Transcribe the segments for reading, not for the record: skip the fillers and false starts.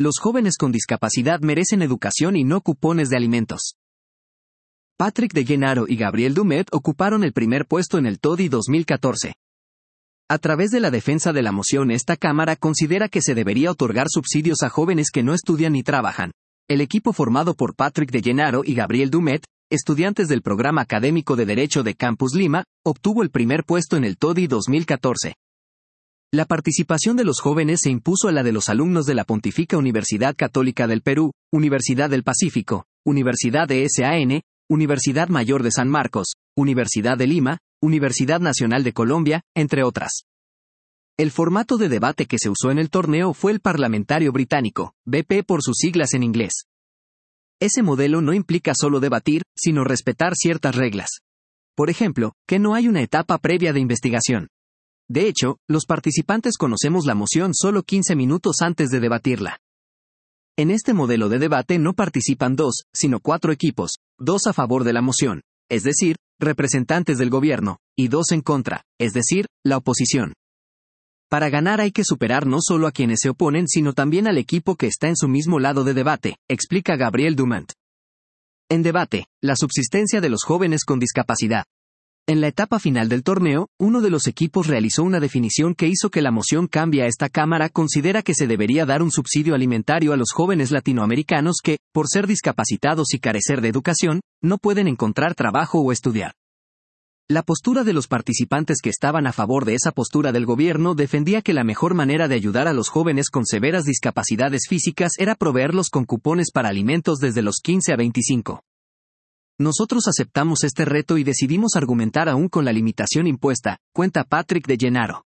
Los jóvenes con discapacidad merecen educación y no cupones de alimentos. Patrick de Gennaro y Gabriel Dumet ocuparon el primer puesto en el TODI 2014. A través de la defensa de la moción, esta Cámara considera que se debería otorgar subsidios a jóvenes que no estudian ni trabajan. El equipo formado por Patrick de Gennaro y Gabriel Dumet, estudiantes del programa académico de Derecho de Campus Lima, obtuvo el primer puesto en el TODI 2014. La participación de los jóvenes se impuso a la de los alumnos de la Pontificia Universidad Católica del Perú, Universidad del Pacífico, Universidad de SAN, Universidad Mayor de San Marcos, Universidad de Lima, Universidad Nacional de Colombia, entre otras. El formato de debate que se usó en el torneo fue el parlamentario británico, BP por sus siglas en inglés. Ese modelo no implica solo debatir, sino respetar ciertas reglas. Por ejemplo, que no hay una etapa previa de investigación. De hecho, los participantes conocemos la moción solo 15 minutos antes de debatirla. En este modelo de debate no participan 2, sino 4 equipos, 2 a favor de la moción, es decir, representantes del gobierno, y 2 en contra, es decir, la oposición. Para ganar hay que superar no solo a quienes se oponen, sino también al equipo que está en su mismo lado de debate, explica Gabriel Dumet. En debate, la subsistencia de los jóvenes con discapacidad. En la etapa final del torneo, uno de los equipos realizó una definición que hizo que la moción cambie. Esta Cámara considera que se debería dar un subsidio alimentario a los jóvenes latinoamericanos que, por ser discapacitados y carecer de educación, no pueden encontrar trabajo o estudiar. La postura de los participantes que estaban a favor de esa postura del gobierno defendía que la mejor manera de ayudar a los jóvenes con severas discapacidades físicas era proveerlos con cupones para alimentos desde los 15 a 25. Nosotros aceptamos este reto y decidimos argumentar aún con la limitación impuesta, cuenta Patrick de Gennaro.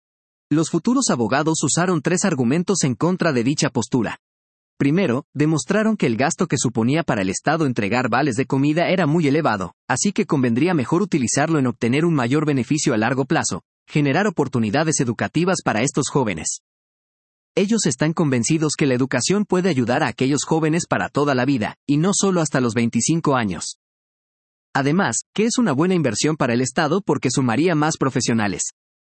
Los futuros abogados usaron 3 argumentos en contra de dicha postura. Primero, demostraron que el gasto que suponía para el Estado entregar vales de comida era muy elevado, así que convendría mejor utilizarlo en obtener un mayor beneficio a largo plazo, generar oportunidades educativas para estos jóvenes. Ellos están convencidos que la educación puede ayudar a aquellos jóvenes para toda la vida, y no solo hasta los 25 años. Además, que es una buena inversión para el Estado porque sumaría más profesionales.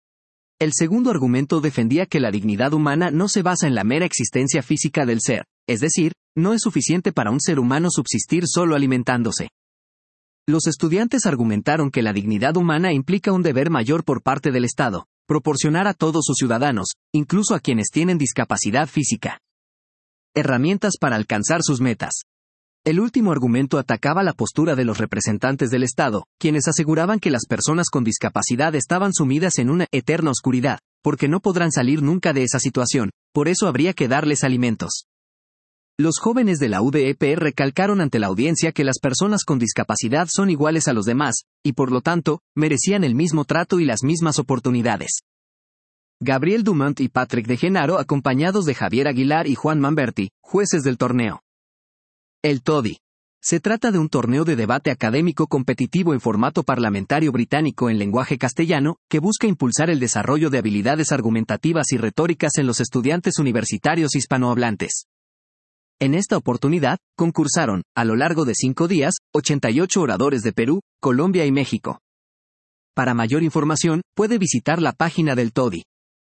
El segundo argumento defendía que la dignidad humana no se basa en la mera existencia física del ser, es decir, no es suficiente para un ser humano subsistir solo alimentándose. Los estudiantes argumentaron que la dignidad humana implica un deber mayor por parte del Estado, proporcionar a todos sus ciudadanos, incluso a quienes tienen discapacidad física, herramientas para alcanzar sus metas. El último argumento atacaba la postura de los representantes del Estado, quienes aseguraban que las personas con discapacidad estaban sumidas en una eterna oscuridad, porque no podrán salir nunca de esa situación, por eso habría que darles alimentos. Los jóvenes de la UDEP recalcaron ante la audiencia que las personas con discapacidad son iguales a los demás, y por lo tanto, merecían el mismo trato y las mismas oportunidades. Gabriel Dumet y Patrick de Gennaro, acompañados de Javier Aguilar y Juan Manberti, jueces del torneo. El TODI. Se trata de un torneo de debate académico competitivo en formato parlamentario británico en lenguaje castellano, que busca impulsar el desarrollo de habilidades argumentativas y retóricas en los estudiantes universitarios hispanohablantes. En esta oportunidad, concursaron, a lo largo de 5 días, 88 oradores de Perú, Colombia y México. Para mayor información, puede visitar la página del TODI.